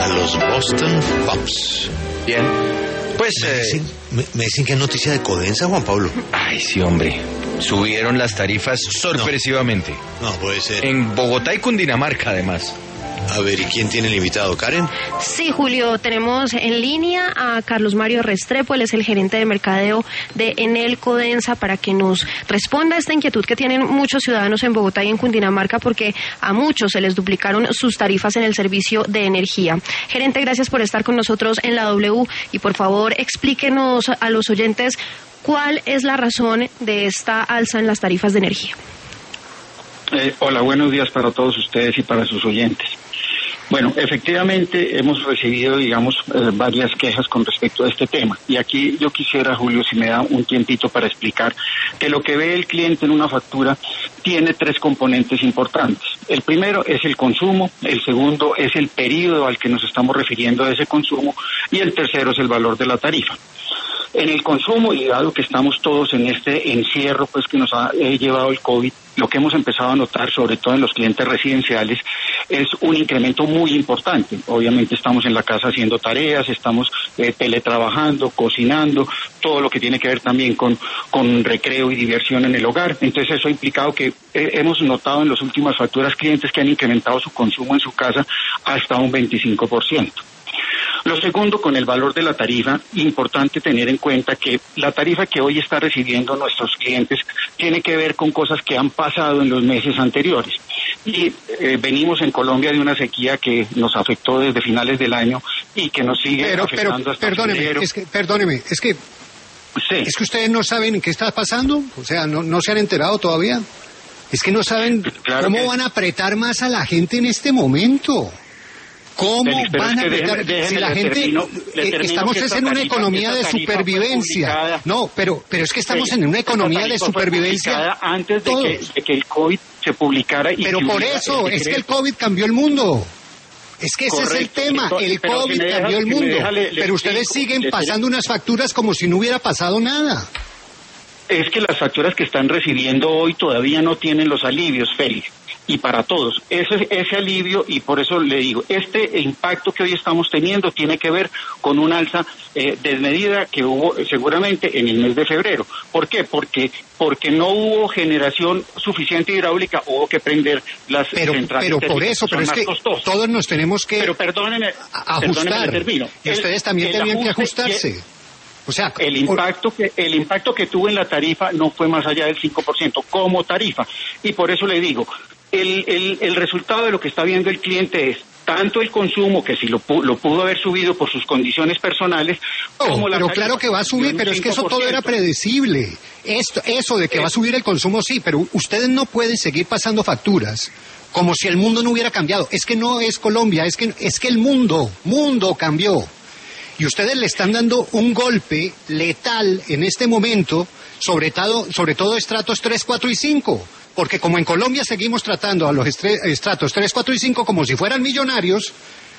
a los Boston Pops. Bien. Pues... Me dicen que es noticia de Codensa, Juan Pablo. Ay, sí, hombre. Subieron las tarifas sorpresivamente. No puede ser. En Bogotá y Cundinamarca, además. A ver, ¿y quién tiene el invitado? ¿Karen? Sí, Julio, tenemos en línea a Carlos Mario Restrepo, él es el gerente de mercadeo de Enel Codensa, para que nos responda a esta inquietud que tienen muchos ciudadanos en Bogotá y en Cundinamarca, porque a muchos se les duplicaron sus tarifas en el servicio de energía. Gerente, gracias por estar con nosotros en la W y por favor explíquenos a los oyentes cuál es la razón de esta alza en las tarifas de energía. Hola, buenos días para todos ustedes y para sus oyentes. Bueno, efectivamente hemos recibido, varias quejas con respecto a este tema. Y aquí yo quisiera, Julio, si me da un tiempito para explicar que lo que ve el cliente en una factura tiene tres componentes importantes. El primero es el consumo, el segundo es el periodo al que nos estamos refiriendo a ese consumo y el tercero es el valor de la tarifa. En el consumo, y dado que estamos todos en este encierro pues que nos ha llevado el COVID, lo que hemos empezado a notar, sobre todo en los clientes residenciales, es un incremento muy importante. Obviamente estamos en la casa haciendo tareas, estamos teletrabajando, cocinando, todo lo que tiene que ver también con recreo y diversión en el hogar. Entonces eso ha implicado que hemos notado en las últimas facturas clientes que han incrementado su consumo en su casa hasta un 25%. Lo segundo, con el valor de la tarifa, importante tener en cuenta que la tarifa que hoy está recibiendo nuestros clientes tiene que ver con cosas que han pasado en los meses anteriores. Y venimos en Colombia de una sequía que nos afectó desde finales del año y que nos sigue afectando hasta febrero. Perdóneme, es que ustedes no saben qué está pasando, o sea, no se han enterado todavía. Es que no saben cómo van a apretar más a la gente en este momento. ¿Cómo van a apretar? Si la gente... Estamos en una economía de supervivencia. No, pero es que estamos en una economía de supervivencia. Antes de que el COVID se publicara. Pero por eso, es que el COVID cambió el mundo. Es que ese es el tema, el COVID cambió el mundo. Pero ustedes siguen pasando unas facturas como si no hubiera pasado nada. Es que las facturas que están recibiendo hoy todavía no tienen los alivios, Félix. Y para todos, ese alivio, y por eso le digo, este impacto que hoy estamos teniendo tiene que ver con una alza desmedida que hubo seguramente en el mes de febrero. ¿Por qué? Porque no hubo generación suficiente hidráulica, hubo que prender las centrales. Pero por eso, pero es que todos nos tenemos que ajustar, y ustedes también tenían que ajustarse. O sea, el impacto que tuvo en la tarifa no fue más allá del 5% como tarifa, y por eso le digo, el resultado de lo que está viendo el cliente es tanto el consumo, que si lo pudo haber subido por sus condiciones personales, como la tarifa. Claro que va a subir, pero es que eso todo era predecible. Eso de que va a subir el consumo, sí, pero ustedes no pueden seguir pasando facturas como si el mundo no hubiera cambiado. Es que no es Colombia, es que el mundo cambió. Y ustedes le están dando un golpe letal en este momento, sobre todo estratos 3, 4 y 5. Porque como en Colombia seguimos tratando a los estratos 3, 4 y 5 como si fueran millonarios,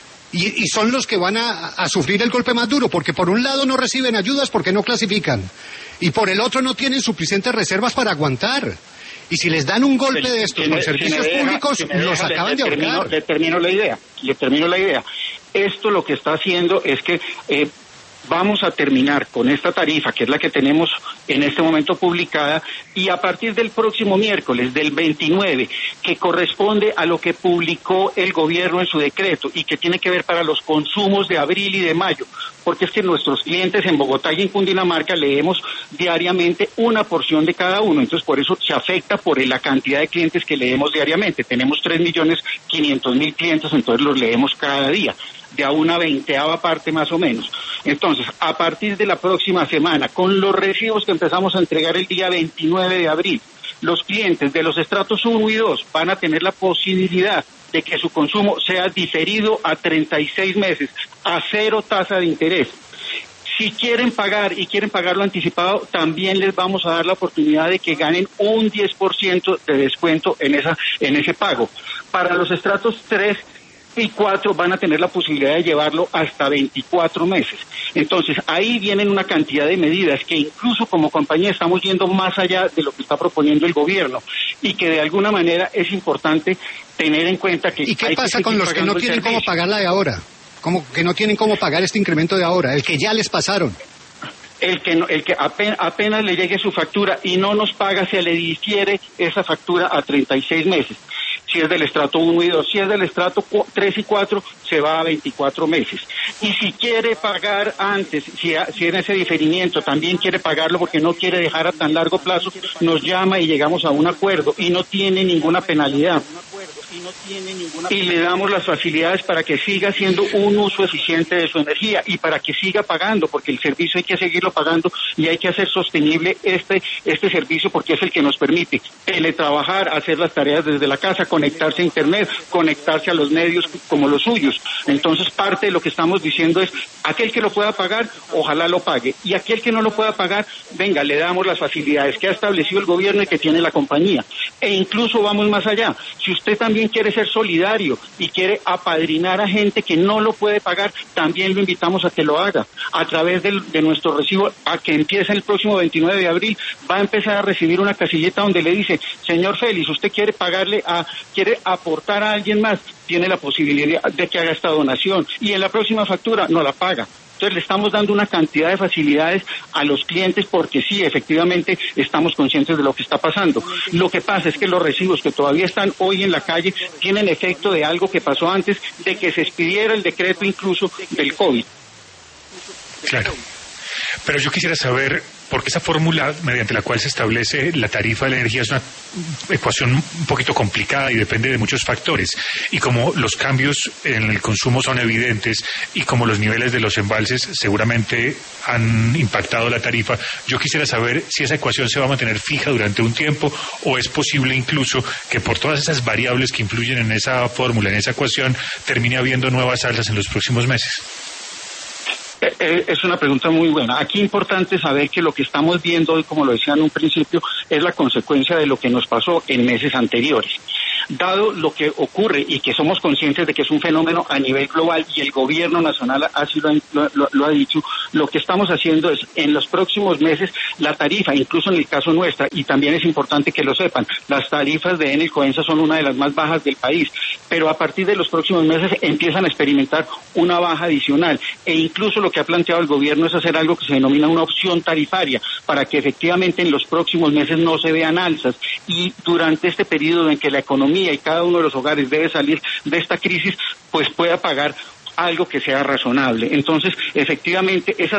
y son los que van a sufrir el golpe más duro, porque por un lado no reciben ayudas porque no clasifican, y por el otro no tienen suficientes reservas para aguantar. Y si les dan un golpe de estos con servicios públicos, los acaban de ahorcar. Le termino la idea. Esto lo que está haciendo es que vamos a terminar con esta tarifa, que es la que tenemos en este momento publicada, y a partir del próximo miércoles, del 29, que corresponde a lo que publicó el gobierno en su decreto y que tiene que ver para los consumos de abril y de mayo, porque es que nuestros clientes en Bogotá y en Cundinamarca leemos diariamente una porción de cada uno, entonces por eso se afecta por la cantidad de clientes que leemos diariamente. Tenemos 3.500.000 clientes, entonces los leemos cada día, de a una 20ª parte más o menos. Entonces, a partir de la próxima semana, con los recibos que empezamos a entregar el día 29 de abril, los clientes de los estratos 1 y 2 van a tener la posibilidad de que su consumo sea diferido a 36 meses, a 0 tasa de interés. Si quieren pagar y quieren pagarlo anticipado, también les vamos a dar la oportunidad de que ganen un 10% de descuento en ese pago. Para los estratos 3 y 4 van a tener la posibilidad de llevarlo hasta 24 meses. Entonces, ahí vienen una cantidad de medidas que incluso como compañía estamos yendo más allá de lo que está proponiendo el gobierno y que de alguna manera es importante tener en cuenta que... ¿Y qué pasa con los que no tienen cómo pagar la de ahora? ¿Cómo que no tienen cómo pagar este incremento de ahora, el que ya les pasaron? El que apenas le llegue su factura y no nos paga, se le difiere esa factura a 36 meses. Si es del estrato 1 y 2, si es del estrato 3 y 4, se va a 24 meses. Y si quiere pagar antes, si en ese diferimiento también quiere pagarlo porque no quiere dejar a tan largo plazo, nos llama y llegamos a un acuerdo y no tiene ninguna penalidad. Y le damos las facilidades para que siga haciendo un uso eficiente de su energía y para que siga pagando, porque el servicio hay que seguirlo pagando y hay que hacer sostenible este servicio, porque es el que nos permite teletrabajar, hacer las tareas desde la casa, conectarse a internet, conectarse a los medios como los suyos. Entonces, parte de lo que estamos diciendo es, aquel que lo pueda pagar, ojalá lo pague, y aquel que no lo pueda pagar, venga, le damos las facilidades que ha establecido el gobierno y que tiene la compañía. E incluso vamos más allá. Si usted también quiere ser solidario y quiere apadrinar a gente que no lo puede pagar, también lo invitamos a que lo haga. A través de nuestro recibo, a que empiece el próximo 29 de abril, va a empezar a recibir una casilleta donde le dice, señor Félix, usted quiere quiere aportar a alguien más, tiene la posibilidad de que haga esta donación y en la próxima factura no la paga. Entonces le estamos dando una cantidad de facilidades a los clientes porque sí, efectivamente, estamos conscientes de lo que está pasando. Lo que pasa es que los recibos que todavía están hoy en la calle tienen efecto de algo que pasó antes de que se expidiera el decreto incluso del COVID. Claro. Pero yo quisiera saber, porque esa fórmula mediante la cual se establece la tarifa de la energía es una ecuación un poquito complicada y depende de muchos factores. Y como los cambios en el consumo son evidentes y como los niveles de los embalses seguramente han impactado la tarifa, yo quisiera saber si esa ecuación se va a mantener fija durante un tiempo o es posible incluso que por todas esas variables que influyen en esa fórmula, en esa ecuación, termine habiendo nuevas alzas en los próximos meses. Es una pregunta muy buena. Aquí es importante saber que lo que estamos viendo hoy, como lo decía en un principio, es la consecuencia de lo que nos pasó en meses anteriores. Dado lo que ocurre y que somos conscientes de que es un fenómeno a nivel global y el gobierno nacional así lo ha dicho, lo que estamos haciendo es en los próximos meses la tarifa, incluso en el caso nuestra, y también es importante que lo sepan, las tarifas de Enel Codensa son una de las más bajas del país, pero a partir de los próximos meses empiezan a experimentar una baja adicional e incluso lo que ha planteado el gobierno es hacer algo que se denomina una opción tarifaria para que efectivamente en los próximos meses no se vean alzas y durante este periodo en que la economía y cada uno de los hogares debe salir de esta crisis, pues pueda pagar algo que sea razonable. Entonces, efectivamente, esa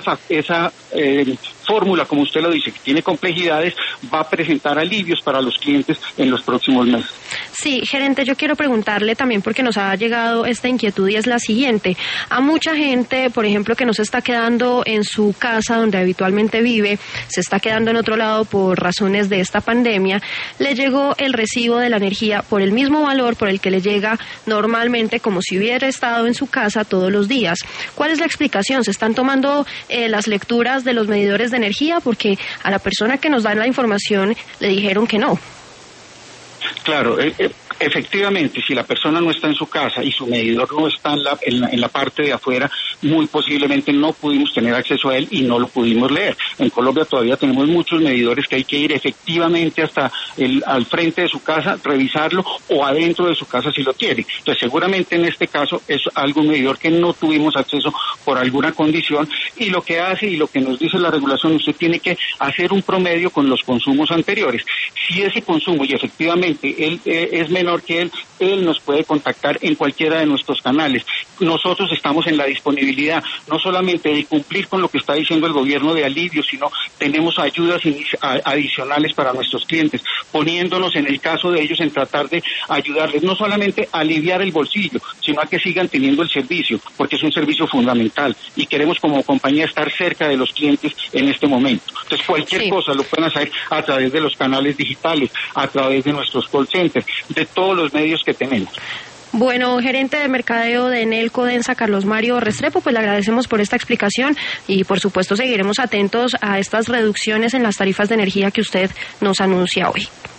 fórmula, como usted lo dice, que tiene complejidades, va a presentar alivios para los clientes en los próximos meses. Sí, gerente, yo quiero preguntarle también porque nos ha llegado esta inquietud y es la siguiente. A mucha gente, por ejemplo, que no se está quedando en su casa donde habitualmente vive, se está quedando en otro lado por razones de esta pandemia, le llegó el recibo de la energía por el mismo valor por el que le llega normalmente como si hubiera estado en su casa todos los días. ¿Cuál es la explicación? ¿Se están tomando las lecturas de los medidores de energía? Porque a la persona que nos da la información le dijeron que no. Claro, efectivamente, si la persona no está en su casa y su medidor no está en la parte de afuera, muy posiblemente no pudimos tener acceso a él y no lo pudimos leer. En Colombia todavía tenemos muchos medidores que hay que ir efectivamente hasta al frente de su casa, revisarlo o adentro de su casa si lo tiene. Entonces seguramente en este caso es algún medidor que no tuvimos acceso por alguna condición y lo que hace y lo que nos dice la regulación, usted tiene que hacer un promedio con los consumos anteriores. Si ese consumo y efectivamente él es menor que él nos puede contactar en cualquiera de nuestros canales. Nosotros estamos en la disponibilidad no solamente de cumplir con lo que está diciendo el gobierno de alivio, sino tenemos ayudas adicionales para nuestros clientes, poniéndonos en el caso de ellos en tratar de ayudarles no solamente a aliviar el bolsillo, sino a que sigan teniendo el servicio, porque es un servicio fundamental y queremos como compañía estar cerca de los clientes en este momento. Entonces cualquier cosa lo pueden hacer a través de los canales digitales, a través de nuestros call centers, de todos los medios que tenemos. Bueno, gerente de mercadeo de Enel Codensa, Carlos Mario Restrepo, pues le agradecemos por esta explicación y por supuesto seguiremos atentos a estas reducciones en las tarifas de energía que usted nos anuncia hoy.